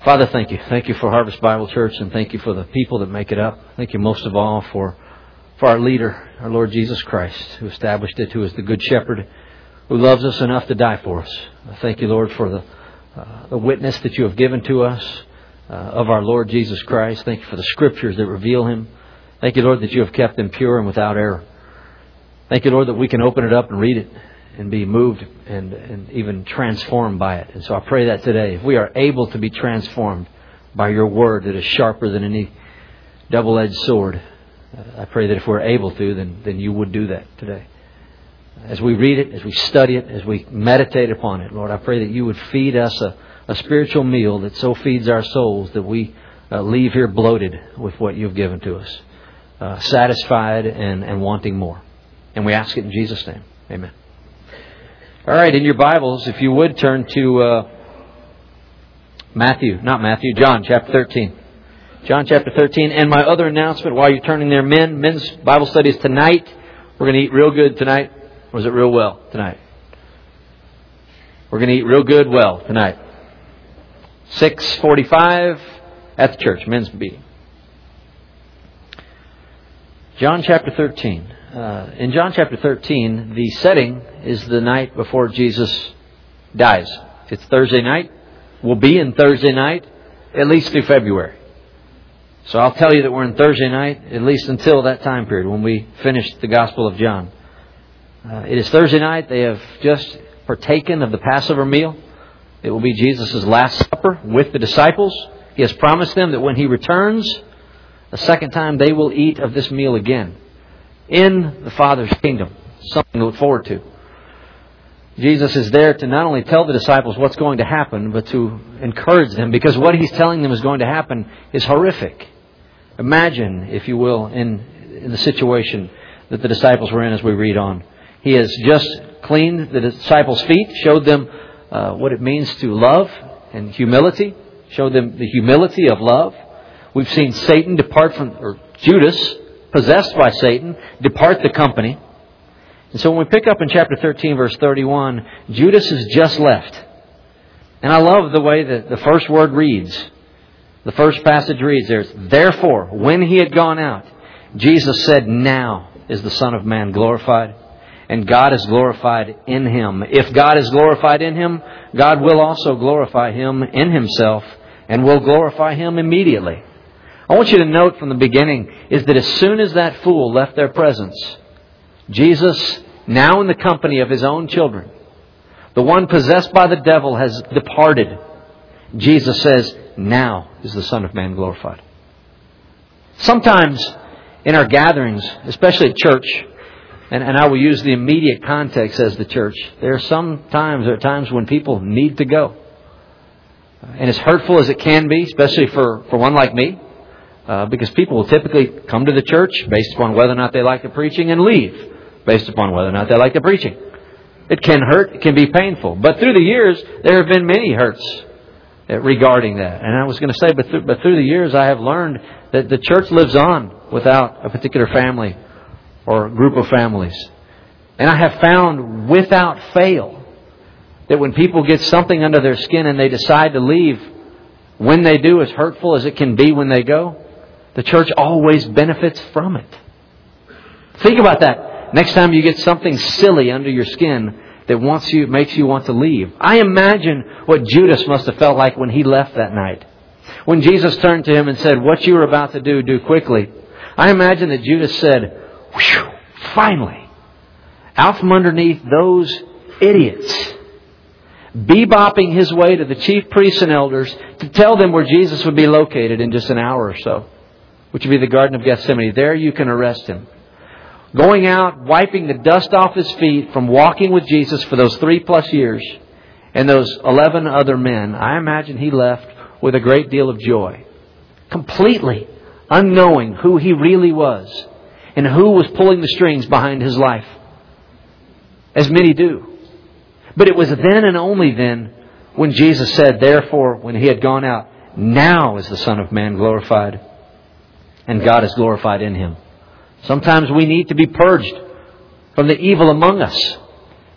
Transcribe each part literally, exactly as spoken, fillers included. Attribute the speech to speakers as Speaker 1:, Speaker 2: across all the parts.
Speaker 1: Father, thank you. Thank you for Harvest Bible Church, and thank you for the people that make it up. Thank you most of all for, for our leader, our Lord Jesus Christ, who established it, who is the Good Shepherd, who loves us enough to die for us. I thank you, Lord, for the, uh, the witness that you have given to us uh, of our Lord Jesus Christ. Thank you for the Scriptures that reveal Him. Thank you, Lord, that you have kept Him pure and without error. Thank you, Lord, that we can open it up and read it and be moved and, and even transformed by it. And so I pray that today, if we are able to be transformed by your word that is sharper than any double-edged sword, I pray that if we're able to, then, then you would do that today. As we read it, as we study it, as we meditate upon it, Lord, I pray that you would feed us a, a spiritual meal that so feeds our souls that we uh, leave here bloated with what you've given to us, uh, satisfied and, and wanting more. And we ask it in Jesus' name. Amen. All right, in your Bibles, if you would turn to uh, Matthew, not Matthew, John chapter thirteen. John chapter thirteen. And my other announcement while you're turning there, men, men's Bible studies tonight. We're going to eat real good tonight. Or is it real well tonight? We're going to eat real good well tonight. six forty-five at the church, men's meeting. John chapter thirteen. Uh, in John chapter thirteen, the setting is the night before Jesus dies. It's Thursday night. We'll be in Thursday night at least through February. So I'll tell you that we're in Thursday night at least until that time period when we finish the Gospel of John. Uh, it is Thursday night. They have just partaken of the Passover meal. It will be Jesus' last supper with the disciples. He has promised them that when He returns a second time, they will eat of this meal again in the Father's kingdom. Something to look forward to. Jesus is there to not only tell the disciples what's going to happen, but to encourage them, because what He's telling them is going to happen is horrific. Imagine, if you will, in, in the situation that the disciples were in as we read on. He has just cleaned the disciples' feet, showed them uh, what it means to love and humility, showed them the humility of love. We've seen Satan depart from, or Judas, possessed by Satan, depart the company. And so when we pick up in chapter thirteen, verse thirty-one, Judas has just left. And I love the way that the first word reads. The first passage reads there, therefore, when He had gone out, Jesus said, now is the Son of Man glorified, and God is glorified in Him. If God is glorified in Him, God will also glorify Him in Himself, and will glorify Him immediately. I want you to note from the beginning is that as soon as that fool left their presence, Jesus, now in the company of His own children, the one possessed by the devil has departed. Jesus says, now is the Son of Man glorified. Sometimes in our gatherings, especially at church, and, and I will use the immediate context as the church, there are some times, there are times when people need to go. And as hurtful as it can be, especially for, for one like me, Uh, because people will typically come to the church based upon whether or not they like the preaching and leave based upon whether or not they like the preaching. It can hurt. It can be painful. But through the years, there have been many hurts regarding that. And I was going to say, but, th- but through the years, I have learned that the church lives on without a particular family or group of families. And I have found without fail that when people get something under their skin and they decide to leave, when they do, as hurtful as it can be when they go, the church always benefits from it. Think about that. Next time you get something silly under your skin that wants you, makes you want to leave. I imagine what Judas must have felt like when he left that night. When Jesus turned to him and said, what you are about to do, do quickly. I imagine that Judas said, whew, finally, out from underneath those idiots, bebopping his way to the chief priests and elders to tell them where Jesus would be located in just an hour or so, which would be the Garden of Gethsemane. There you can arrest Him. Going out, wiping the dust off His feet from walking with Jesus for those three plus years and those eleven other men. I imagine He left with a great deal of joy, completely unknowing who He really was and who was pulling the strings behind His life, as many do. But it was then and only then when Jesus said, therefore, when He had gone out, now is the Son of Man glorified, and God is glorified in Him. Sometimes we need to be purged from the evil among us.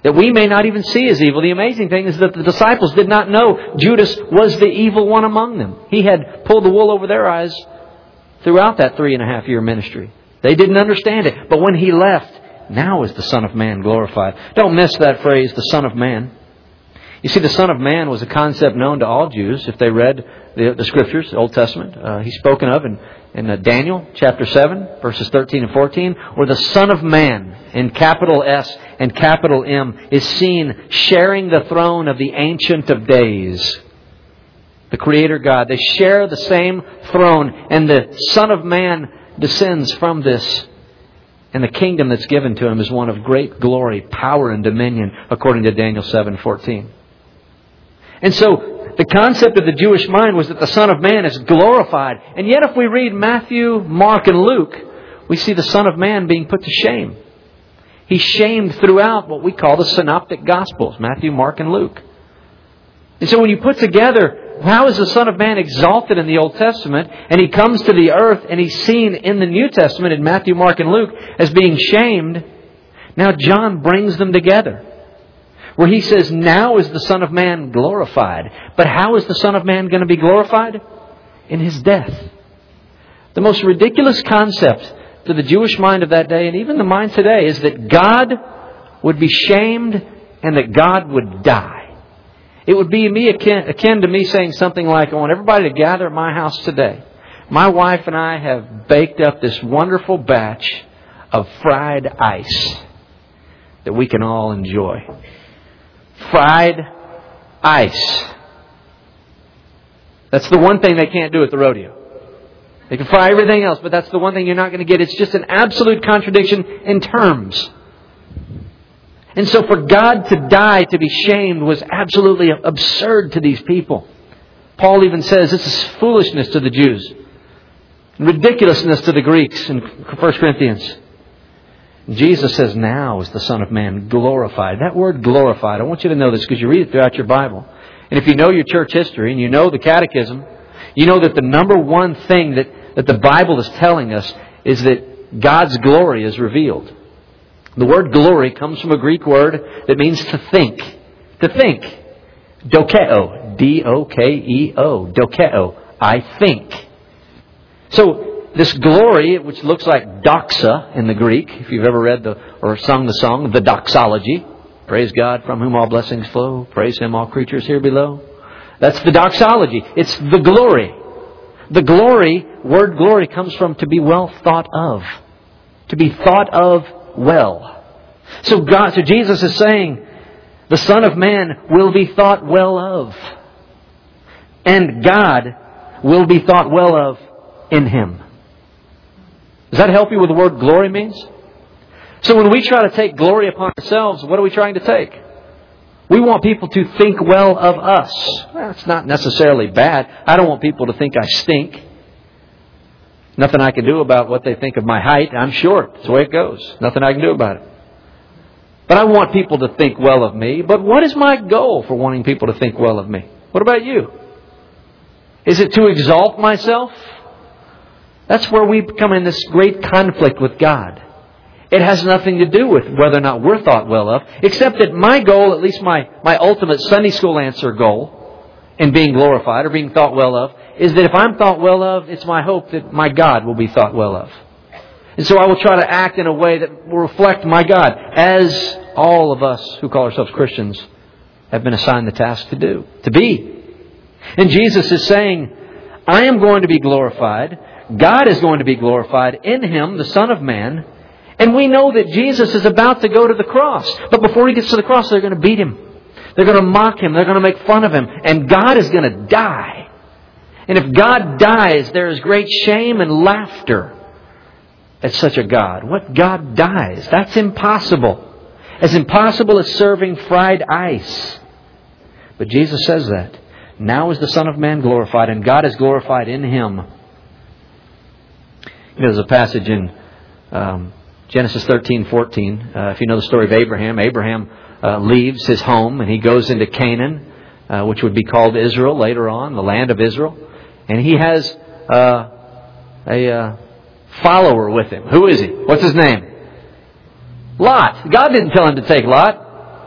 Speaker 1: that we may not even see as evil. The amazing thing is that the disciples did not know Judas was the evil one among them. He had pulled the wool over their eyes throughout that three and a half year ministry. They didn't understand it. But when He left, now is the Son of Man glorified. Don't miss that phrase, the Son of Man. You see, the Son of Man was a concept known to all Jews if they read the, the Scriptures, the Old Testament. Uh, he's spoken of in, in uh, Daniel chapter seven, verses thirteen and fourteen, where the Son of Man, in capital S and capital M, is seen sharing the throne of the Ancient of Days, the Creator God. They share the same throne, and the Son of Man descends from this. And the kingdom that's given to Him is one of great glory, power, and dominion, according to Daniel seven fourteen. And so, the concept of the Jewish mind was that the Son of Man is glorified. And yet if we read Matthew, Mark, and Luke, we see the Son of Man being put to shame. He's shamed throughout what we call the Synoptic Gospels, Matthew, Mark, and Luke. And so when you put together, how is the Son of Man exalted in the Old Testament, and He comes to the earth and He's seen in the New Testament, in Matthew, Mark, and Luke, as being shamed, now John brings them together. Where he says, now is the Son of Man glorified. But how is the Son of Man going to be glorified? In His death. The most ridiculous concept to the Jewish mind of that day, and even the mind today, is that God would be shamed and that God would die. It would be me akin, akin to me saying something like, I want everybody to gather at my house today. My wife and I have baked up this wonderful batch of fried ice that we can all enjoy. Fried ice. That's the one thing they can't do at the rodeo. They can fry everything else, but that's the one thing you're not going to get. It's just an absolute contradiction in terms. And so for God to die, to be shamed, was absolutely absurd to these people. Paul even says this is foolishness to the Jews. Ridiculousness to the Greeks in First Corinthians. Jesus says, now is the Son of Man glorified. That word glorified, I want you to know this because you read it throughout your Bible. And if you know your church history and you know the catechism, you know that the number one thing that, that the Bible is telling us is that God's glory is revealed. The word glory comes from a Greek word that means to think. To think. Dokeo. D O K E O. Dokeo. I think. So, this glory, which looks like doxa in the Greek, if you've ever read the or sung the song, the doxology. Praise God from whom all blessings flow. Praise Him all creatures here below. That's the doxology. It's the glory. The glory, word glory, comes from to be well thought of. To be thought of well. So God, so Jesus is saying, the Son of Man will be thought well of. And God will be thought well of in Him. Does that help you with the word glory means? So when we try to take glory upon ourselves, what are we trying to take? We want people to think well of us. Well, it's not necessarily bad. I don't want people to think I stink. Nothing I can do about what they think of my height. I'm short. That's the way it goes. Nothing I can do about it. But I want people to think well of me. But what is my goal for wanting people to think well of me? What about you? Is it to exalt myself? That's where we come in this great conflict with God. It has nothing to do with whether or not we're thought well of, except that my goal, at least my, my ultimate Sunday school answer goal in being glorified or being thought well of, is that if I'm thought well of, it's my hope that my God will be thought well of. And so I will try to act in a way that will reflect my God, as all of us who call ourselves Christians have been assigned the task to do, to be. And Jesus is saying, I am going to be glorified. God is going to be glorified in Him, the Son of Man. And we know that Jesus is about to go to the cross. But before He gets to the cross, they're going to beat Him. They're going to mock Him. They're going to make fun of Him. And God is going to die. And if God dies, there is great shame and laughter at such a God. What God dies? That's impossible. As impossible as serving fried ice. But Jesus says that. Now is the Son of Man glorified, and God is glorified in Him. You know, there's a passage in um, Genesis thirteen fourteen. Uh, if you know the story of Abraham, Abraham uh, leaves his home and he goes into Canaan, uh, which would be called Israel later on, the land of Israel. And he has uh, a uh, follower with him. Who is he? What's his name? Lot. God didn't tell him to take Lot.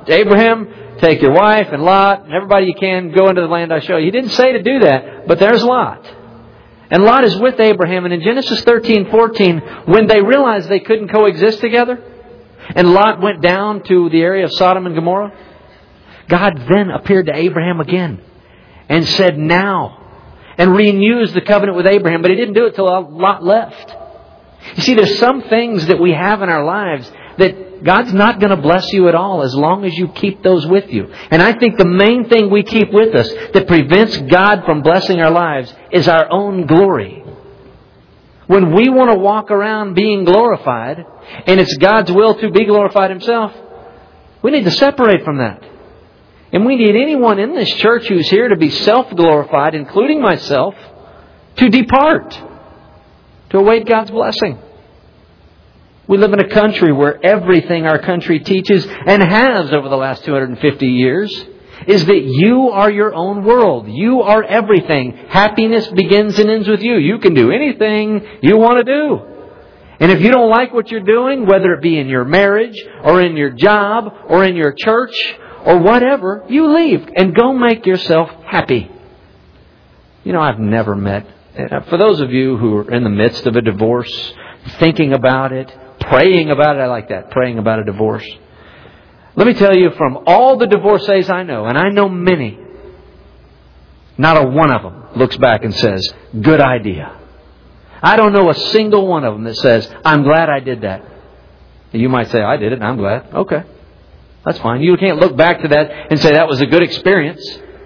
Speaker 1: Abraham, take your wife and Lot and everybody you can, go into the land I show you. He didn't say to do that, but there's Lot. And Lot is with Abraham. And in Genesis thirteen fourteen, when they realized they couldn't coexist together, and Lot went down to the area of Sodom and Gomorrah, God then appeared to Abraham again and said, now, and renews the covenant with Abraham. But He didn't do it till Lot left. You see, there's some things that we have in our lives that God's not going to bless you at all as long as you keep those with you. And I think the main thing we keep with us that prevents God from blessing our lives is our own glory. When we want to walk around being glorified, and it's God's will to be glorified Himself, we need to separate from that. And we need anyone in this church who's here to be self-glorified, including myself, to depart, to await God's blessing. We live in a country where everything our country teaches and has over the last two hundred fifty years is that you are your own world. You are everything. Happiness begins and ends with you. You can do anything you want to do. And if you don't like what you're doing, whether it be in your marriage or in your job or in your church or whatever, you leave and go make yourself happy. You know, I've never met, for those of you who are in the midst of a divorce, thinking about it, praying about it. I like that. Praying about a divorce. Let me tell you, from all the divorcees I know, and I know many, not a one of them looks back and says, good idea. I don't know a single one of them that says, I'm glad I did that. You might say, I did it and I'm glad. Okay. That's fine. You can't look back to that and say that was a good experience.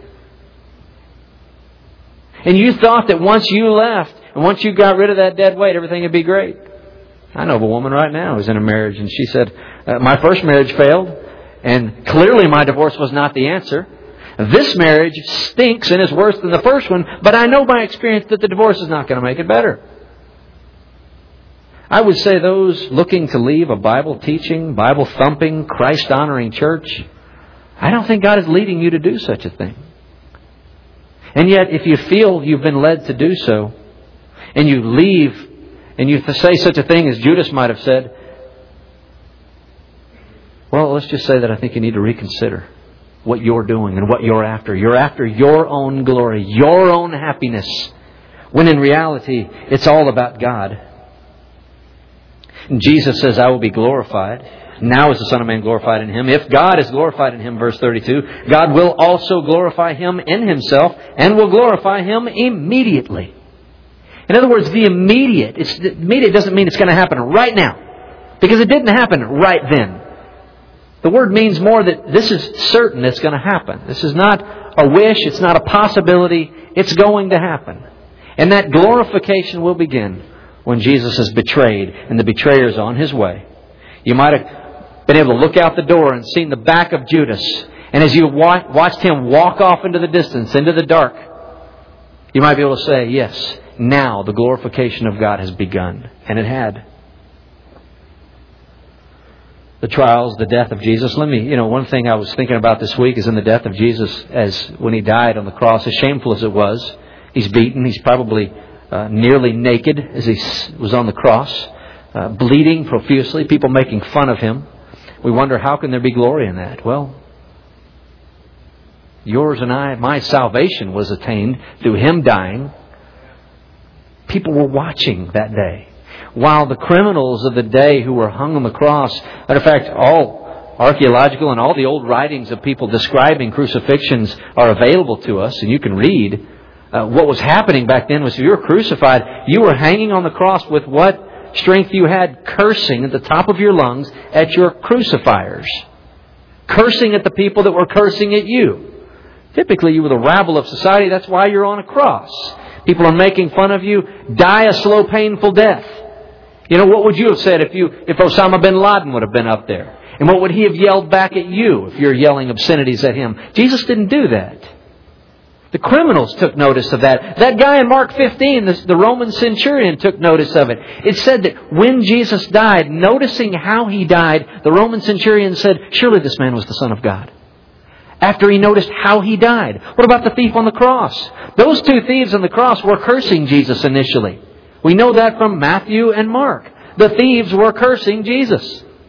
Speaker 1: And you thought that once you left and once you got rid of that dead weight, everything would be great. I know of a woman right now who's in a marriage, and she said, uh, my first marriage failed, and clearly my divorce was not the answer. This marriage stinks and is worse than the first one, but I know by experience that the divorce is not going to make it better. I would say those looking to leave a Bible-teaching, Bible-thumping, Christ-honoring church, I don't think God is leading you to do such a thing. And yet, if you feel you've been led to do so, and you leave, and you say such a thing as Judas might have said, well, let's just say that I think you need to reconsider what you're doing and what you're after. You're after your own glory, your own happiness, when in reality, it's all about God. And Jesus says, I will be glorified. Now is the Son of Man glorified in Him. If God is glorified in Him, verse thirty-two, God will also glorify Him in Himself and will glorify Him immediately. In other words, the immediate, it's, the immediate doesn't mean it's going to happen right now. Because it didn't happen right then. The word means more that this is certain it's going to happen. This is not a wish, it's not a possibility, it's going to happen. And that glorification will begin when Jesus is betrayed and the betrayer is on his way. You might have been able to look out the door and seen the back of Judas. And as you watched him walk off into the distance, into the dark, you might be able to say, yes, now the glorification of God has begun. And it had. The trials, the death of Jesus. Let me, you know, one thing I was thinking about this week is in the death of Jesus, as when He died on the cross, as shameful as it was. He's beaten. He's probably uh, nearly naked as He was on the cross, uh, bleeding profusely, people making fun of Him. We wonder, how can there be glory in that? Well, yours and I, my salvation was attained through Him dying. People were watching that day. While the criminals of the day who were hung on the cross, matter of fact, all archaeological and all the old writings of people describing crucifixions are available to us, and you can read. Uh, what was happening back then was if you were crucified, you were hanging on the cross with what strength you had, cursing at the top of your lungs at your crucifiers. Cursing at the people that were cursing at you. Typically, you were the rabble of society. That's why you're on a cross. People are making fun of you. Die a slow, painful death. You know, what would you have said if you, if Osama bin Laden would have been up there? And what would he have yelled back at you if you're yelling obscenities at him? Jesus didn't do that. The criminals took notice of that. That guy in Mark fifteen, the, the Roman centurion, took notice of it. It said that when Jesus died, noticing how He died, the Roman centurion said, surely this man was the Son of God. After he noticed how He died. What about the thief on the cross? Those two thieves on the cross were cursing Jesus initially. We know that from Matthew and Mark. The thieves were cursing Jesus.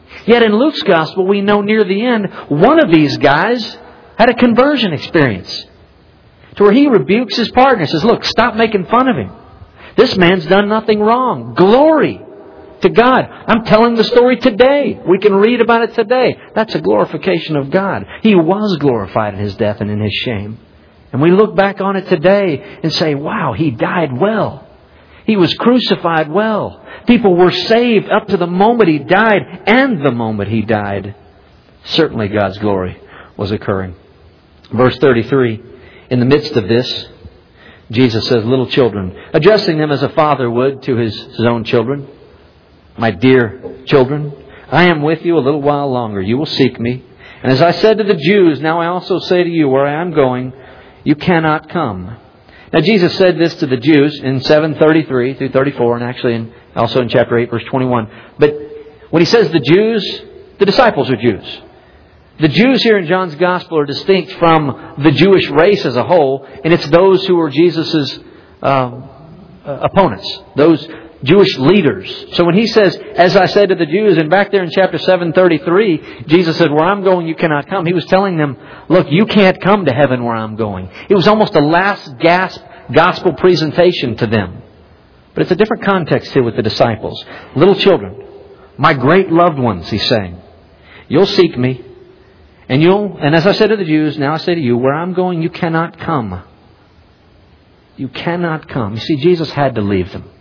Speaker 1: Yet in Luke's Gospel, we know near the end, one of these guys had a conversion experience. To where he rebukes his partner and says, look, stop making fun of him. This man's done nothing wrong. Glory to God. I'm telling the story today. We can read about it today. That's a glorification of God. He was glorified in His death and in His shame. And we look back on it today and say, wow, He died well. He was crucified well. People were saved up to the moment He died and the moment He died. Certainly God's glory was occurring. Verse thirty-three, in the midst of this, Jesus says, little children, addressing them as a father would to his, his own children. My dear children, I am with you a little while longer. You will seek me. And as I said to the Jews, now I also say to you, where I am going, you cannot come. Now Jesus said this to the Jews in seven thirty-three through thirty-four, and actually in, also in chapter eight, verse twenty-one. But when He says the Jews, the disciples are Jews. The Jews here in John's Gospel are distinct from the Jewish race as a whole, and it's those who were Jesus' um, uh, opponents, those Jewish leaders. So when He says, as I said to the Jews, and back there in chapter seven thirty-three, Jesus said, where I'm going, you cannot come. He was telling them, look, you can't come to heaven where I'm going. It was almost a last gasp gospel presentation to them. But it's a different context here with the disciples. Little children, my great loved ones, He's saying, you'll seek me. And you'll, and as I said to the Jews, now I say to you, where I'm going, you cannot come. You cannot come. You see, Jesus had to leave them.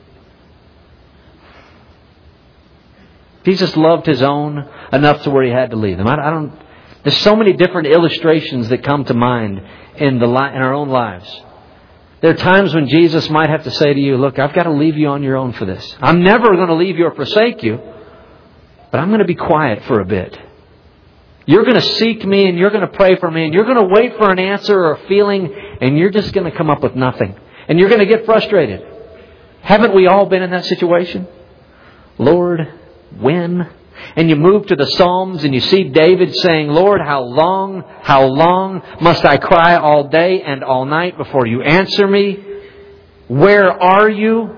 Speaker 1: Jesus loved His own enough to where He had to leave them. I, I don't. There's so many different illustrations that come to mind in the li- in our own lives. There are times when Jesus might have to say to you, look, I've got to leave you on your own for this. I'm never going to leave you or forsake you, but I'm going to be quiet for a bit. You're going to seek me and you're going to pray for me and you're going to wait for an answer or a feeling and you're just going to come up with nothing. And you're going to get frustrated. Haven't we all been in that situation? Lord, when? And you move to the Psalms and you see David saying, Lord, how long, how long must I cry all day and all night before you answer me? Where are you?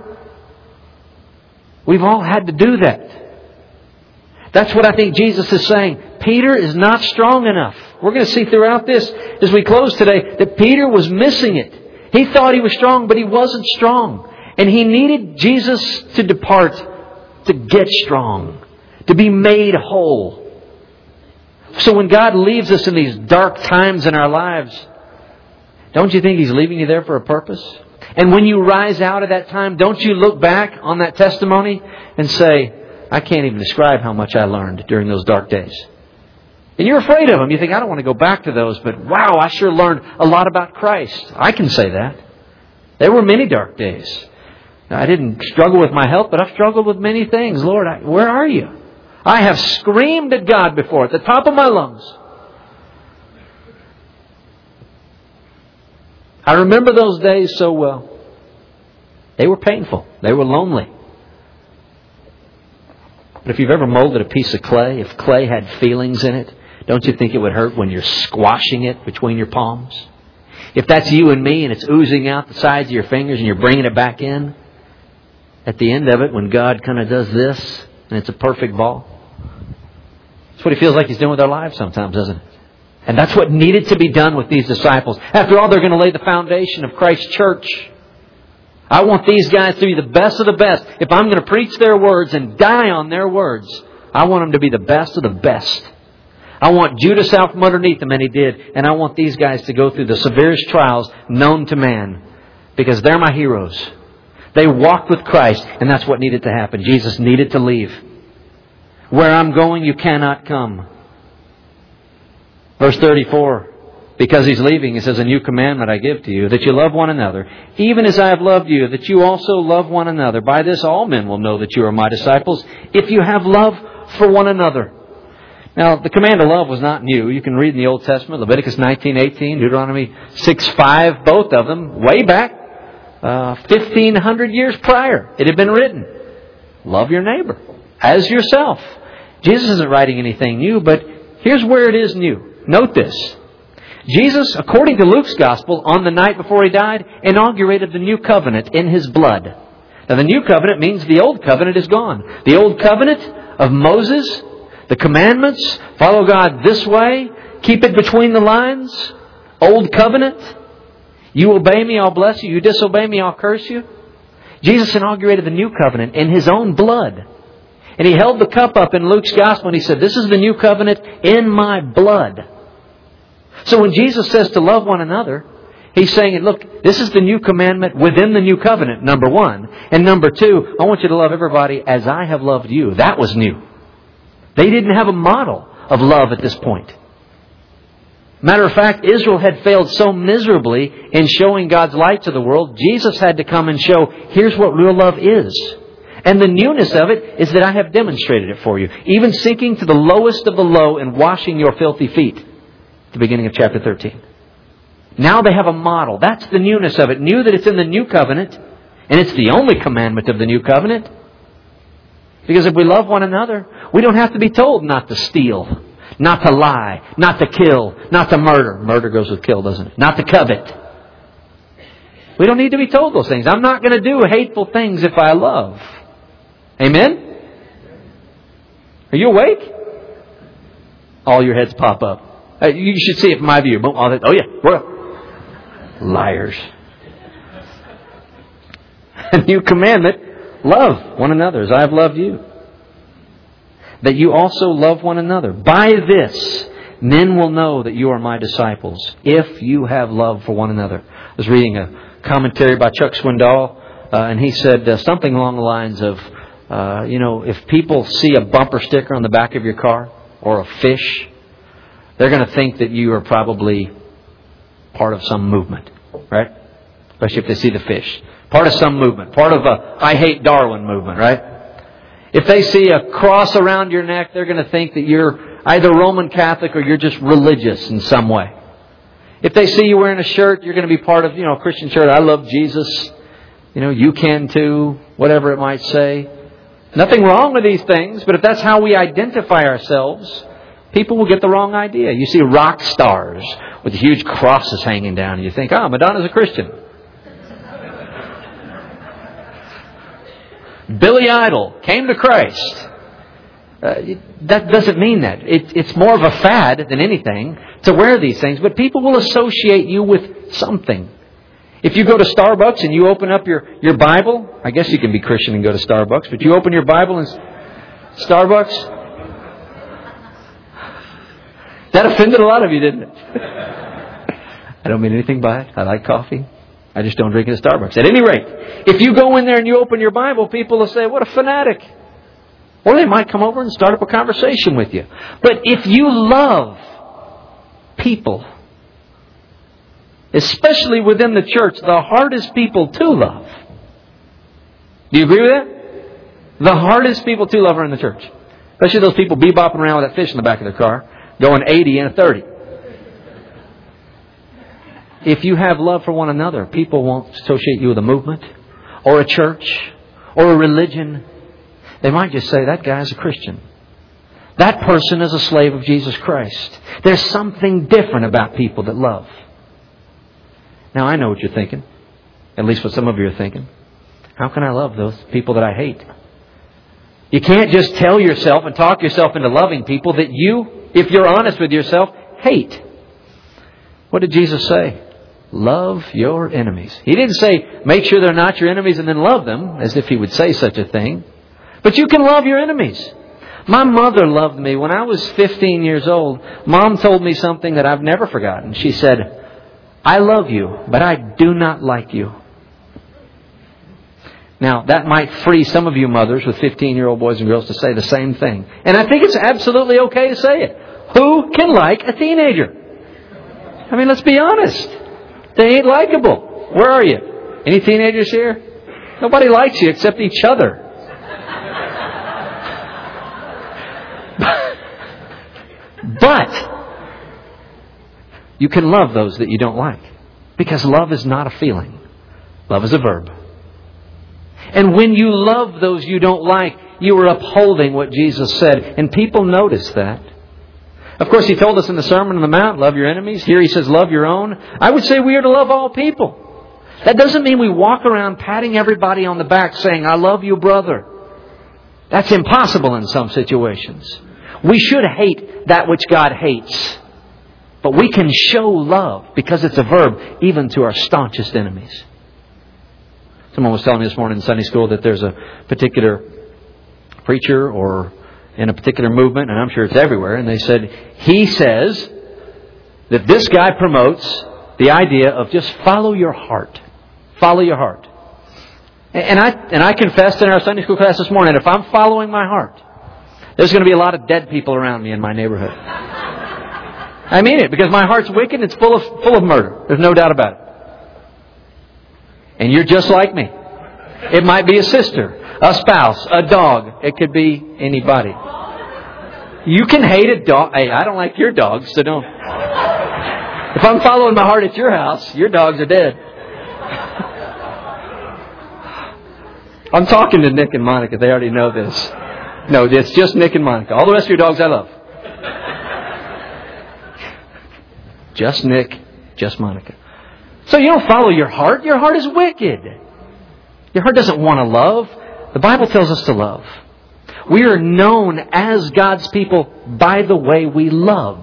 Speaker 1: We've all had to do that. That's what I think Jesus is saying. Peter is not strong enough. We're going to see throughout this as we close today that Peter was missing it. He thought he was strong, but he wasn't strong. And he needed Jesus to depart to get strong, to be made whole. So when God leaves us in these dark times in our lives, don't you think He's leaving you there for a purpose? And when you rise out of that time, don't you look back on that testimony and say, I can't even describe how much I learned during those dark days. And you're afraid of them. You think, I don't want to go back to those, but wow, I sure learned a lot about Christ. I can say that. There were many dark days. Now, I didn't struggle with my health, but I've struggled with many things. Lord, I, where are you? I have screamed at God before at the top of my lungs. I remember those days so well. They were painful. They were lonely. But if you've ever molded a piece of clay, if clay had feelings in it, don't you think it would hurt when you're squashing it between your palms? If that's you and me and it's oozing out the sides of your fingers and you're bringing it back in, at the end of it, when God kind of does this and it's a perfect ball, that's what He feels like He's doing with our lives sometimes, doesn't it? And that's what needed to be done with these disciples. After all, they're going to lay the foundation of Christ's church. I want these guys to be the best of the best. If I'm going to preach their words and die on their words, I want them to be the best of the best. I want Judas out from underneath them, and he did. And I want these guys to go through the severest trials known to man, because they're my heroes. They walked with Christ, and that's what needed to happen. Jesus needed to leave. Where I'm going, you cannot come. Verse thirty-four. Because He's leaving, He says, a new commandment I give to you, that you love one another, even as I have loved you, that you also love one another. By this all men will know that you are my disciples, if you have love for one another. Now, the command to love was not new. You can read in the Old Testament, Leviticus nineteen eighteen, Deuteronomy six five, both of them, way back, uh, fifteen hundred years prior. It had been written. Love your neighbor as yourself. Jesus isn't writing anything new, but here's where it is new. Note this. Jesus, according to Luke's Gospel, on the night before He died, inaugurated the new covenant in His blood. Now, the new covenant means the old covenant is gone. The old covenant of Moses, The commandments, follow God this way, keep it between the lines, old covenant. You obey me, I'll bless you. You disobey me, I'll curse you. Jesus inaugurated the new covenant in His own blood. And He held the cup up in Luke's Gospel and He said, this is the new covenant in my blood. So when Jesus says to love one another, He's saying, look, this is the new commandment within the new covenant, number one. And number two, I want you to love everybody as I have loved you. That was new. They didn't have a model of love at this point. Matter of fact, Israel had failed so miserably in showing God's light to the world, Jesus had to come and show, here's what real love is. And the newness of it is that I have demonstrated it for you. Even sinking to the lowest of the low and washing your filthy feet. At the beginning of chapter thirteen. Now they have a model. That's the newness of it. New that it's in the new covenant. And it's the only commandment of the new covenant. Because if we love one another, we don't have to be told not to steal, not to lie, not to kill, not to murder. Murder goes with kill, doesn't it? Not to covet. We don't need to be told those things. I'm not going to do hateful things if I love. Amen? Are you awake? All your heads pop up. You should see it from my view. Oh yeah, we're liars. A new commandment, love one another as I have loved you. That you also love one another. By this, men will know that you are my disciples, if you have love for one another. I was reading a commentary by Chuck Swindoll, uh, and he said uh, something along the lines of, uh, you know, if people see a bumper sticker on the back of your car, or a fish, they're going to think that you are probably part of some movement, right? Especially if they see the fish. Part of some movement. Part of a I hate Darwin movement, right? If they see a cross around your neck, they're going to think that you're either Roman Catholic or you're just religious in some way. If they see you wearing a shirt, you're going to be part of, you know, a Christian shirt. I love Jesus. You know, you can too. Whatever it might say. Nothing wrong with these things, but if that's how we identify ourselves, people will get the wrong idea. You see rock stars with huge crosses hanging down, and you think, oh, Madonna's a Christian. Billy Idol came to Christ. Uh, that doesn't mean that. It, it's more of a fad than anything to wear these things, but people will associate you with something. If you go to Starbucks and you open up your, your Bible, I guess you can be Christian and go to Starbucks, but you open your Bible in Starbucks, that offended a lot of you, didn't it? I don't mean anything by it. I like coffee. I just don't drink it at Starbucks. At any rate, if you go in there and you open your Bible, people will say, what a fanatic. Or they might come over and start up a conversation with you. But if you love people, especially within the church, the hardest people to love. Do you agree with that? The hardest people to love are in the church. Especially those people bebopping around with that fish in the back of their car, going eighty and a thirty. If you have love for one another, people won't associate you with a movement or a church or a religion. They might just say, that guy's a Christian. That person is a slave of Jesus Christ. There's something different about people that love. Now, I know what you're thinking. At least what some of you are thinking. How can I love those people that I hate? You can't just tell yourself and talk yourself into loving people that you, if you're honest with yourself, hate. What did Jesus say? Love your enemies. He didn't say, make sure they're not your enemies and then love them, as if He would say such a thing. But you can love your enemies. My mother loved me. When I was fifteen years old, Mom told me something that I've never forgotten. She said, I love you, but I do not like you. Now, that might free some of you mothers with fifteen-year-old boys and girls to say the same thing. And I think it's absolutely okay to say it. Who can like a teenager? I mean, let's be honest. They ain't likable. Where are you? Any teenagers here? Nobody likes you except each other. But you can love those that you don't like. Because love is not a feeling. Love is a verb. And when you love those you don't like, you are upholding what Jesus said. And people notice that. Of course, He told us in the Sermon on the Mount, love your enemies. Here He says, love your own. I would say we are to love all people. That doesn't mean we walk around patting everybody on the back saying, I love you, brother. That's impossible in some situations. We should hate that which God hates. But we can show love, because it's a verb, even to our staunchest enemies. Someone was telling me this morning in Sunday school that there's a particular preacher or in a particular movement, and I'm sure it's everywhere, and they said, he says that this guy promotes the idea of just follow your heart. Follow your heart. And I and I confessed in our Sunday school class this morning, if I'm following my heart, there's going to be a lot of dead people around me in my neighborhood. I mean it, because my heart's wicked and it's full of full of murder. There's no doubt about it. And you're just like me. It might be a sister, a spouse, a dog. It could be anybody. You can hate a dog. Hey, I don't like your dogs, so don't. If I'm following my heart at your house, your dogs are dead. I'm talking to Nick and Monica. They already know this. No, it's just Nick and Monica. All the rest of your dogs I love. Just Nick, just Monica. So you don't follow your heart. Your heart is wicked. Your heart doesn't want to love. The Bible tells us to love. We are known as God's people by the way we love.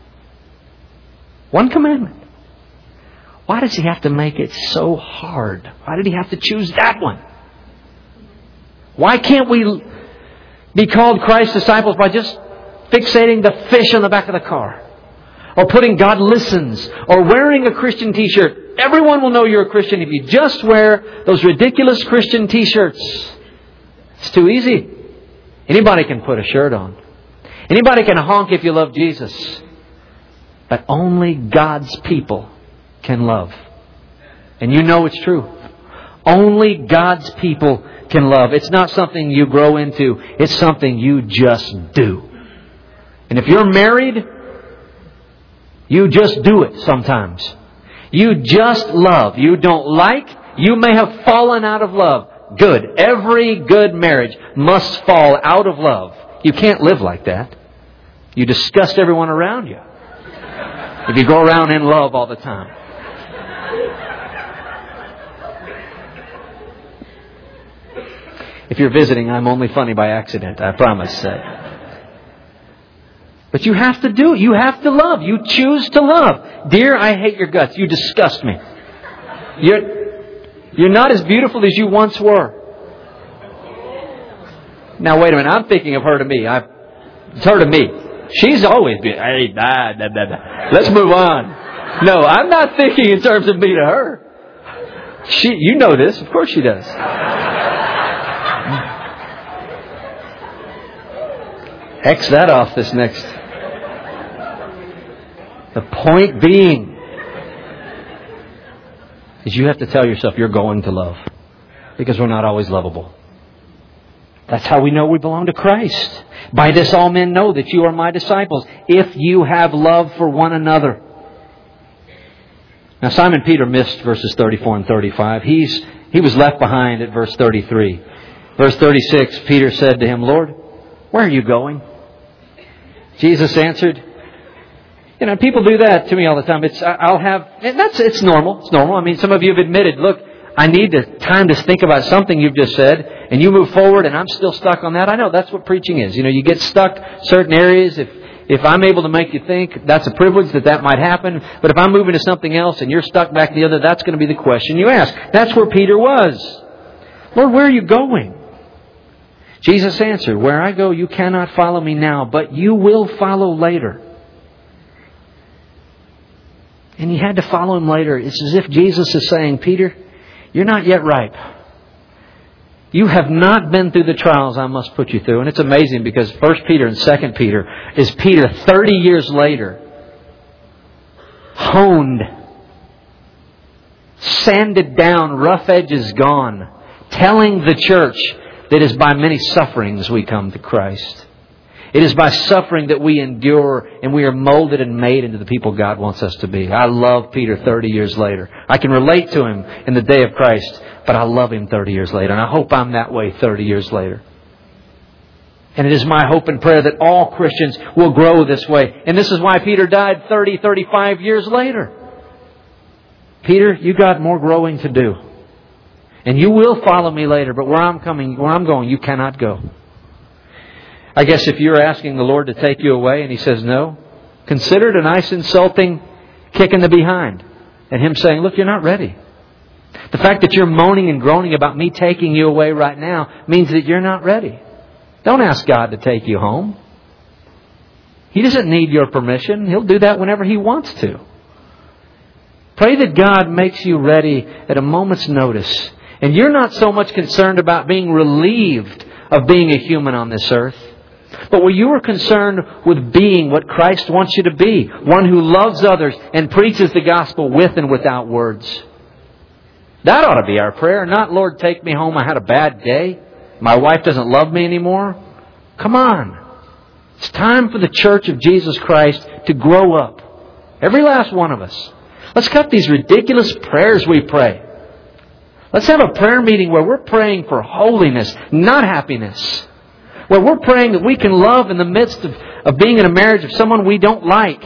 Speaker 1: One commandment. Why does He have to make it so hard? Why did He have to choose that one? Why can't we be called Christ's disciples by just fixating the fish on the back of the car? Or putting God listens? Or wearing a Christian t-shirt? Everyone will know you're a Christian if you just wear those ridiculous Christian t-shirts. It's too easy. Anybody can put a shirt on. Anybody can honk if you love Jesus. But only God's people can love. And you know it's true. Only God's people can love. It's not something you grow into. It's something you just do. And if you're married, you just do it sometimes. You just love. You don't like. You may have fallen out of love. Good. Every good marriage must fall out of love. You can't live like that. You disgust everyone around you if you go around in love all the time. If you're visiting, I'm only funny by accident. I promise that. But you have to do it. You have to love. You choose to love. Dear, I hate your guts. You disgust me. You're, you're not as beautiful as you once were. Now, wait a minute. I'm thinking of her to me. I, it's her to me. She's always been, hey, blah, blah, blah, blah. Let's move on. No, I'm not thinking in terms of me to her. She, you know this. Of course she does. X that off this next. The point being is you have to tell yourself you're going to love. Because we're not always lovable. That's how we know we belong to Christ. By this all men know that you are my disciples, if you have love for one another. Now Simon Peter missed verses thirty-four and thirty-five. He's he was left behind at verse thirty-three. Verse thirty-six, Peter said to him, Lord, where are you going? Jesus answered, you know, people do that to me all the time. It's I'll have, and that's it's normal. It's normal. I mean, some of you have admitted, look, I need the time to think about something you've just said, and you move forward, and I'm still stuck on that. I know that's what preaching is. You know, you get stuck certain areas. If if I'm able to make you think, that's a privilege that that might happen. But if I'm moving to something else and you're stuck back to the other, that's going to be the question you ask. That's where Peter was. Lord, where are you going? Jesus answered, where I go, you cannot follow me now, but you will follow later. And he had to follow him later. It's as if Jesus is saying, Peter, you're not yet ripe. You have not been through the trials I must put you through. And it's amazing because First Peter and Second Peter is Peter thirty years later, honed, sanded down, rough edges gone, telling the church that it is by many sufferings we come to Christ. It is by suffering that we endure and we are molded and made into the people God wants us to be. I love Peter thirty years later. I can relate to him in the day of Christ, but I love him thirty years later. And I hope I'm that way thirty years later. And it is my hope and prayer that all Christians will grow this way. And this is why Peter died thirty, thirty-five years later. Peter, you got more growing to do. And you will follow me later, but where I'm coming, where I'm going, you cannot go. I guess if you're asking the Lord to take you away and He says no, consider it a nice insulting kick in the behind. And Him saying, look, you're not ready. The fact that you're moaning and groaning about me taking you away right now means that you're not ready. Don't ask God to take you home. He doesn't need your permission. He'll do that whenever He wants to. Pray that God makes you ready at a moment's notice. And you're not so much concerned about being relieved of being a human on this earth, but where you are concerned with being what Christ wants you to be, one who loves others and preaches the gospel with and without words. That ought to be our prayer, not, Lord, take me home. I had a bad day. My wife doesn't love me anymore. Come on. It's time for the church of Jesus Christ to grow up. Every last one of us. Let's cut these ridiculous prayers we pray. Let's have a prayer meeting where we're praying for holiness, not happiness. Where we're praying that we can love in the midst of, of being in a marriage of someone we don't like.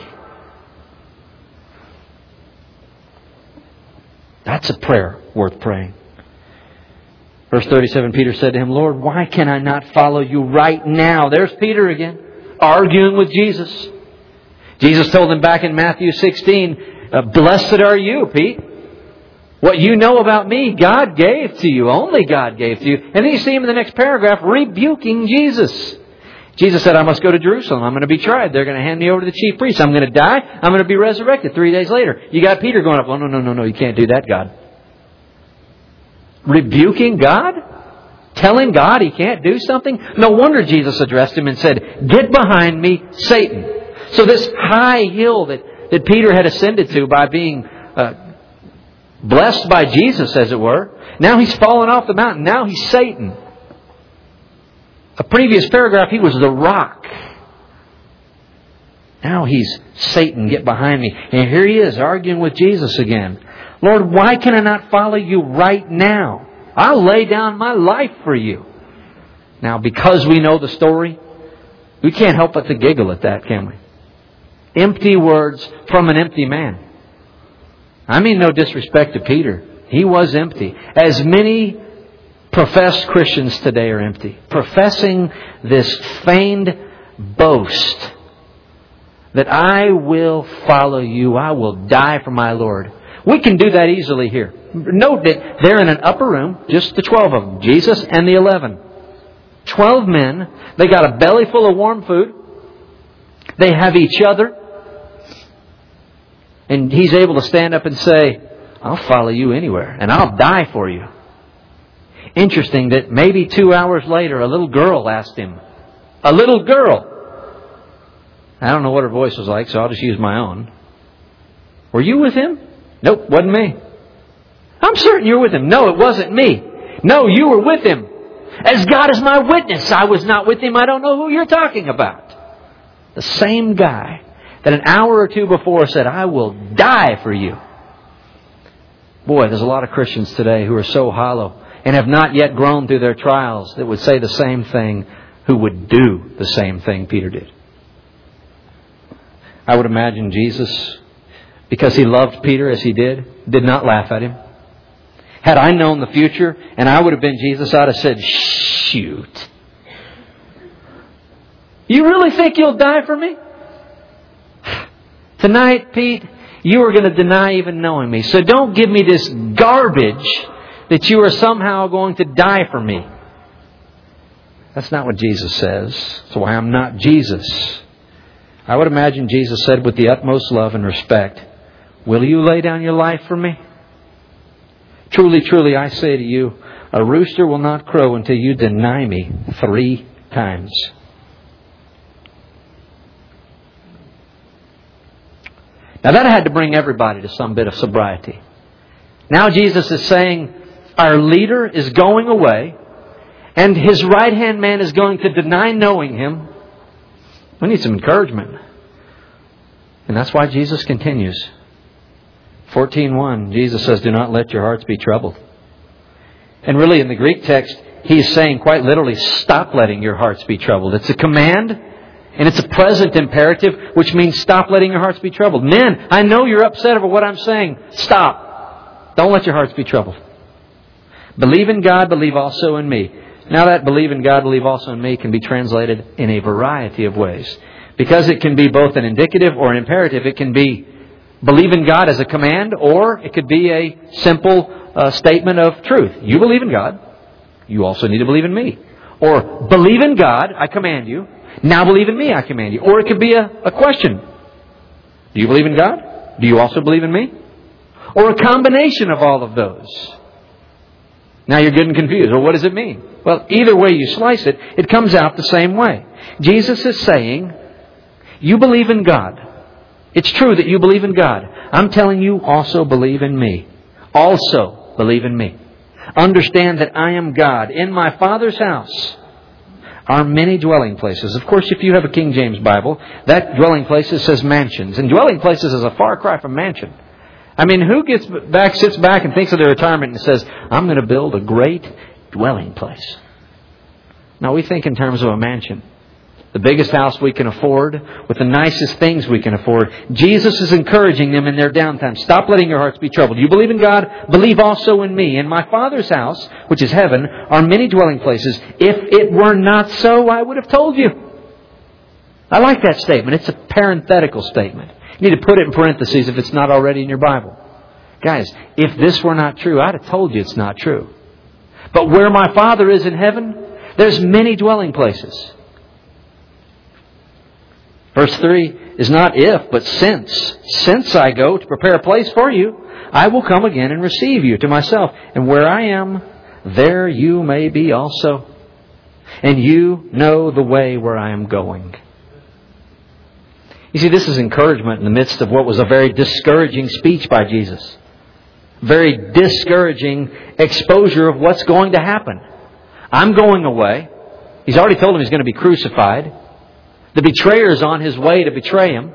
Speaker 1: That's a prayer worth praying. Verse thirty-seven, Peter said to Him, Lord, why can I not follow You right now? There's Peter again, arguing with Jesus. Jesus told him back in Matthew sixteen, blessed are you, Pete. What you know about me, God gave to you. Only God gave to you. And then you see him in the next paragraph rebuking Jesus. Jesus said, I must go to Jerusalem. I'm going to be tried. They're going to hand me over to the chief priests. I'm going to die. I'm going to be resurrected three days later. You got Peter going up. Oh, no, no, no, no. You can't do that, God. Rebuking God? Telling God He can't do something? No wonder Jesus addressed him and said, get behind me, Satan. So this high hill that, that Peter had ascended to by being uh, blessed by Jesus, as it were, now he's fallen off the mountain. Now he's Satan. A previous paragraph, he was the rock. Now he's Satan. Get behind me. And here he is arguing with Jesus again. Lord, why can I not follow You right now? I'll lay down my life for You. Now, because we know the story, we can't help but to giggle at that, can we? Empty words from an empty man. I mean no disrespect to Peter. He was empty. As many professed Christians today are empty. Professing this feigned boast that I will follow You. I will die for my Lord. We can do that easily here. Note that they're in an upper room, just the twelve of them, Jesus and the eleven. Twelve men. They got a belly full of warm food. They have each other. And He's able to stand up and say, I'll follow You anywhere, and I'll die for You. Interesting that maybe two hours later, a little girl asked Him. A little girl. I don't know what her voice was like, so I'll just use my own. Were you with Him? Nope, wasn't me. I'm certain you were with Him. No, it wasn't me. No, you were with Him. As God is my witness, I was not with Him. I don't know who you're talking about. The same guy that an hour or two before said, I will die for You. Boy, there's a lot of Christians today who are so hollow and have not yet grown through their trials that would say the same thing, who would do the same thing Peter did. I would imagine Jesus, because He loved Peter as He did, did not laugh at him. Had I known the future and I would have been Jesus, I'd have said, shoot. You really think you'll die for me? Tonight, Pete, you are going to deny even knowing me. So don't give me this garbage that you are somehow going to die for me. That's not what Jesus says. That's why I'm not Jesus. I would imagine Jesus said with the utmost love and respect, will you lay down your life for me? Truly, truly, I say to you, a rooster will not crow until you deny me three times. Now that had to bring everybody to some bit of sobriety. Now Jesus is saying, our leader is going away, and his right-hand man is going to deny knowing Him. We need some encouragement. And that's why Jesus continues. fourteen one, Jesus says, do not let your hearts be troubled. And really in the Greek text, He's saying quite literally, stop letting your hearts be troubled. It's a command, and it's a present imperative, which means stop letting your hearts be troubled. Men, I know you're upset over what I'm saying. Stop. Don't let your hearts be troubled. Believe in God, believe also in me. Now that believe in God, believe also in me can be translated in a variety of ways. Because it can be both an indicative or an imperative. It can be believe in God as a command, or it could be a simple uh, statement of truth. You believe in God. You also need to believe in me. Or believe in God, I command you. Now believe in me, I command you. Or it could be a, a question. Do you believe in God? Do you also believe in me? Or a combination of all of those. Now you're getting confused. Well, what does it mean? Well, either way you slice it, it comes out the same way. Jesus is saying, you believe in God. It's true that you believe in God. I'm telling you, also believe in me. Also believe in me. Understand that I am God. In my Father's house are many dwelling places. Of course, if you have a King James Bible, that dwelling places says mansions. And dwelling places is a far cry from mansion. I mean, who gets back, sits back and thinks of their retirement and says, I'm going to build a great dwelling place? Now, we think in terms of a mansion. The biggest house we can afford, with the nicest things we can afford. Jesus is encouraging them in their downtime. Stop letting your hearts be troubled. You believe in God, believe also in me. In my Father's house, which is heaven, are many dwelling places. If it were not so, I would have told you. I like that statement. It's a parenthetical statement. You need to put it in parentheses if it's not already in your Bible. Guys, if this were not true, I'd have told you it's not true. But where my Father is in heaven, there's many dwelling places. Verse three is not if, but since. Since I go to prepare a place for you, I will come again and receive you to myself. And where I am, there you may be also. And you know the way where I am going. You see, this is encouragement in the midst of what was a very discouraging speech by Jesus. Very discouraging exposure of what's going to happen. I'm going away. He's already told him he's going to be crucified. The betrayer is on his way to betray him.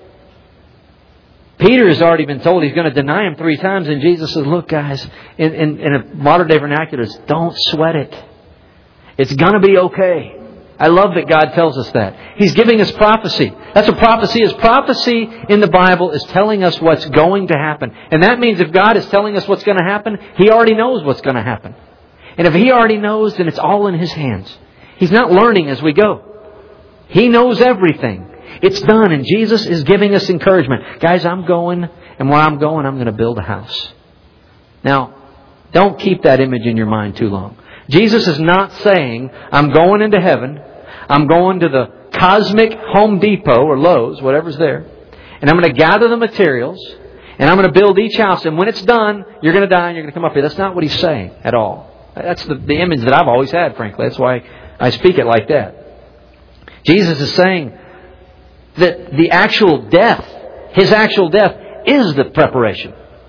Speaker 1: Peter has already been told he's going to deny him three times. And Jesus says, look guys, in, in, in a modern day vernacular, it's, don't sweat it. It's going to be okay. I love that God tells us that. He's giving us prophecy. That's what prophecy is. Prophecy in the Bible is telling us what's going to happen. And that means if God is telling us what's going to happen, He already knows what's going to happen. And if He already knows, then it's all in His hands. He's not learning as we go. He knows everything. It's done. And Jesus is giving us encouragement. Guys, I'm going, and where I'm going, I'm going to build a house. Now, don't keep that image in your mind too long. Jesus is not saying, I'm going into heaven, I'm going to the cosmic Home Depot or Lowe's, whatever's there, and I'm going to gather the materials, and I'm going to build each house, and when it's done, you're going to die and you're going to come up here. That's not what He's saying at all. That's the, the image that I've always had, frankly. That's why I speak it like that. Jesus is saying that the actual death, His actual death, is the preparation.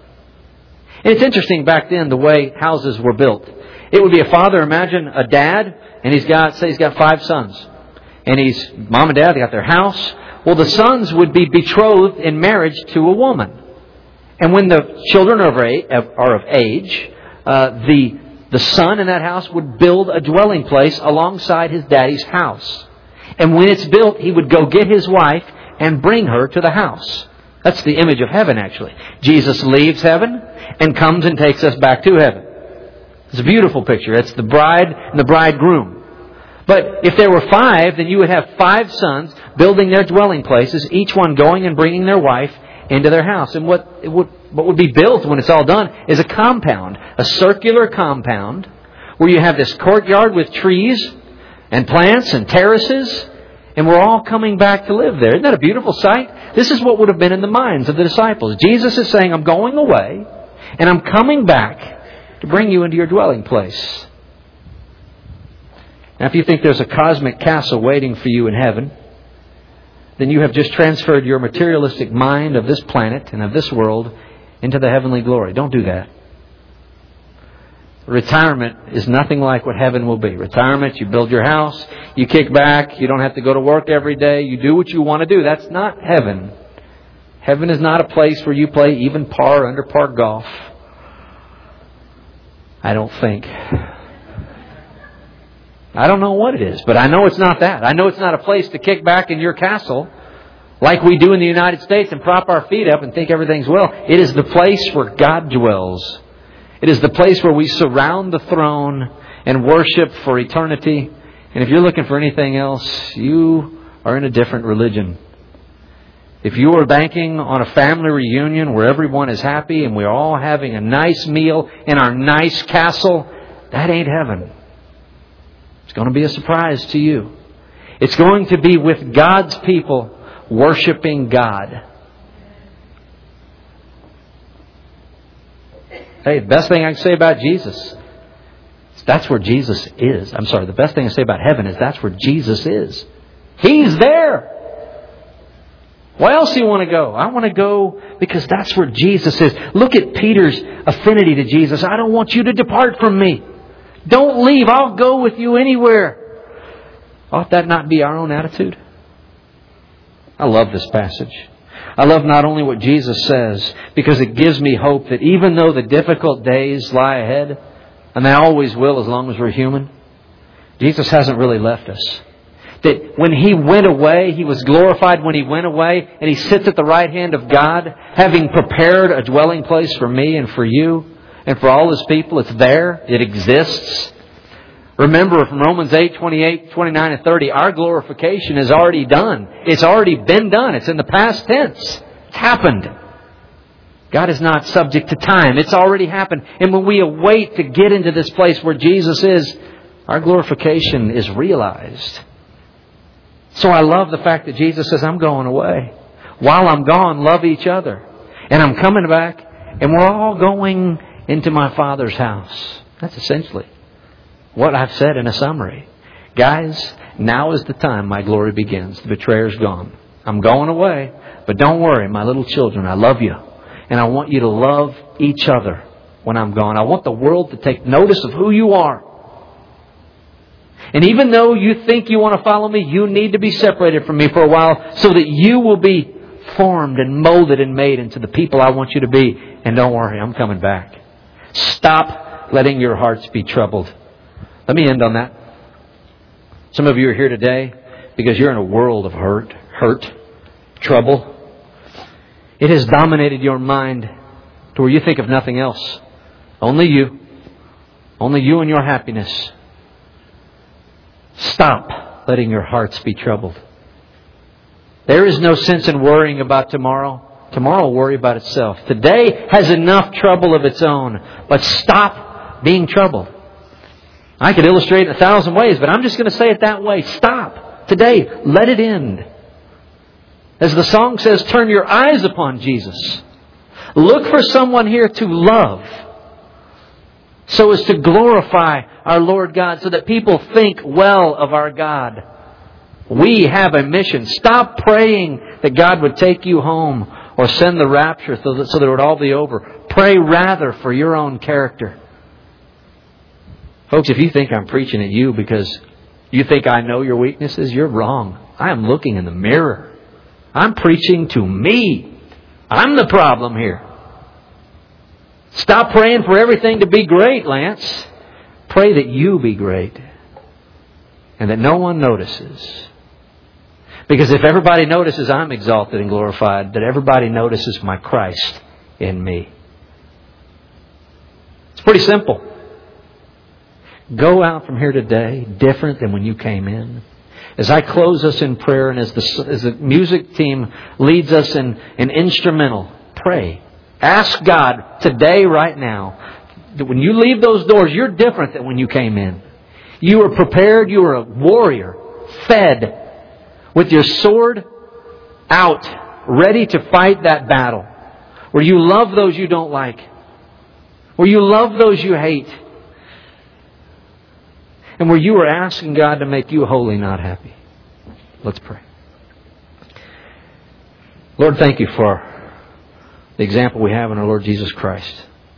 Speaker 1: And it's interesting back then the way houses were built. It would be a father, imagine a dad, and he's got, say he's got five sons. And he's, mom and dad, they got their house. Well, the sons would be betrothed in marriage to a woman. And when the children are of age, uh, the, the son in that house would build a dwelling place alongside his daddy's house. And when it's built, he would go get his wife and bring her to the house. That's the image of heaven, actually. Jesus leaves heaven and comes and takes us back to heaven. It's a beautiful picture. It's the bride and the bridegroom. But if there were five, then you would have five sons building their dwelling places, each one going and bringing their wife into their house. And what it would, what would be built when it's all done is a compound, a circular compound, where you have this courtyard with trees and plants and terraces, and we're all coming back to live there. Isn't that a beautiful sight? This is what would have been in the minds of the disciples. Jesus is saying, I'm going away, and I'm coming back to bring you into your dwelling place. Now, if you think there's a cosmic castle waiting for you in heaven, then you have just transferred your materialistic mind of this planet and of this world into the heavenly glory. Don't do that. Retirement is nothing like what heaven will be. Retirement, you build your house, you kick back, you don't have to go to work every day, you do what you want to do. That's not heaven. Heaven is not a place where you play even par or under par golf. I don't think. I don't know what it is, but I know it's not that. I know it's not a place to kick back in your castle like we do in the United States and prop our feet up and think everything's well. It is the place where God dwells. It is the place where we surround the throne and worship for eternity. And if you're looking for anything else, you are in a different religion. If you are banking on a family reunion where everyone is happy and we're all having a nice meal in our nice castle, that ain't heaven. It's going to be a surprise to you. It's going to be with God's people worshiping God. Hey, the best thing I can say about Jesus, that's where Jesus is. I'm sorry, the best thing I say about heaven is that's where Jesus is. He's there. Why else do you want to go? I want to go because that's where Jesus is. Look at Peter's affinity to Jesus. I don't want you to depart from me. Don't leave. I'll go with you anywhere. Ought that not be our own attitude? I love this passage. I love not only what Jesus says, because it gives me hope that even though the difficult days lie ahead, and they always will as long as we're human, Jesus hasn't really left us. That when He went away, He was glorified when He went away, and He sits at the right hand of God, having prepared a dwelling place for me and for you and for all His people. It's there. It exists. Remember from Romans eight, twenty-eight, twenty-nine, and thirty, our glorification is already done. It's already been done. It's in the past tense. It's happened. God is not subject to time. It's already happened. And when we await to get into this place where Jesus is, our glorification is realized. So I love the fact that Jesus says, I'm going away. While I'm gone, love each other. And I'm coming back, and we're all going into my Father's house. That's essentially what I've said in a summary. Guys, now is the time my glory begins. The betrayer's gone. I'm going away, but don't worry, my little children, I love you. And I want you to love each other when I'm gone. I want the world to take notice of who you are. And even though you think you want to follow me, you need to be separated from me for a while so that you will be formed and molded and made into the people I want you to be. And don't worry, I'm coming back. Stop letting your hearts be troubled. Let me end on that. Some of you are here today because you're in a world of hurt, hurt, trouble. It has dominated your mind to where you think of nothing else. Only you. Only you and your happiness. Stop letting your hearts be troubled. There is no sense in worrying about tomorrow. Tomorrow will worry about itself. Today has enough trouble of its own. But stop being troubled. I could illustrate it a thousand ways, but I'm just going to say it that way. Stop. Today, let it end. As the song says, turn your eyes upon Jesus. Look for someone here to love, so as to glorify our Lord God, so that people think well of our God. We have a mission. Stop praying that God would take you home or send the rapture so that, so that it would all be over. Pray rather for your own character. Folks, if you think I'm preaching at you because you think I know your weaknesses, you're wrong. I am looking in the mirror. I'm preaching to me. I'm the problem here. Stop praying for everything to be great, Lance. Pray that you be great. And that no one notices. Because if everybody notices I'm exalted and glorified, that everybody notices my Christ in me. It's pretty simple. Go out from here today different than when you came in. As I close us in prayer and as the, as the music team leads us in an instrumental, pray. Ask God today, right now, that when you leave those doors, you're different than when you came in. You were prepared. You were a warrior, fed, with your sword out, ready to fight that battle. Where you love those you don't like. Where you love those you hate. And where you were asking God to make you holy, not happy. Let's pray. Lord, thank you for the example we have in our Lord Jesus Christ.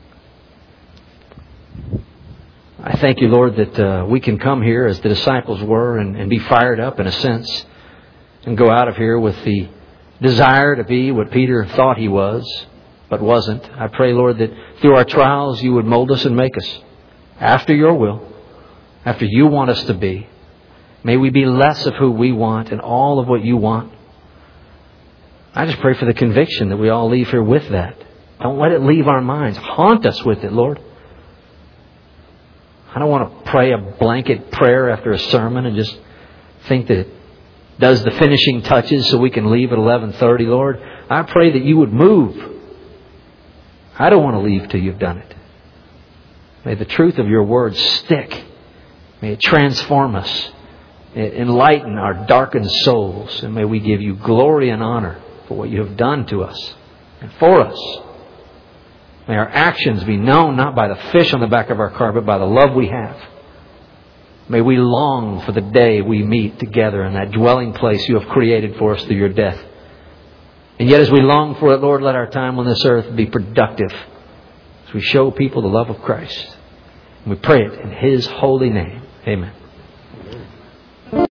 Speaker 1: I thank you, Lord, that uh, we can come here as the disciples were and, and be fired up in a sense and go out of here with the desire to be what Peter thought he was, but wasn't. I pray, Lord, that through our trials you would mold us and make us after your will. After you want us to be. May we be less of who we want and all of what you want. I just pray for the conviction that we all leave here with that. Don't let it leave our minds. Haunt us with it, Lord. I don't want to pray a blanket prayer after a sermon and just think that it does the finishing touches so we can leave at eleven thirty, Lord. I pray that you would move. I don't want to leave till you've done it. May the truth of your word stick. May it transform us. May it enlighten our darkened souls. And may we give you glory and honor for what you have done to us and for us. May our actions be known not by the fish on the back of our car, but by the love we have. May we long for the day we meet together in that dwelling place you have created for us through your death. And yet as we long for it, Lord, let our time on this earth be productive as we show people the love of Christ. And we pray it in His holy name. Amen.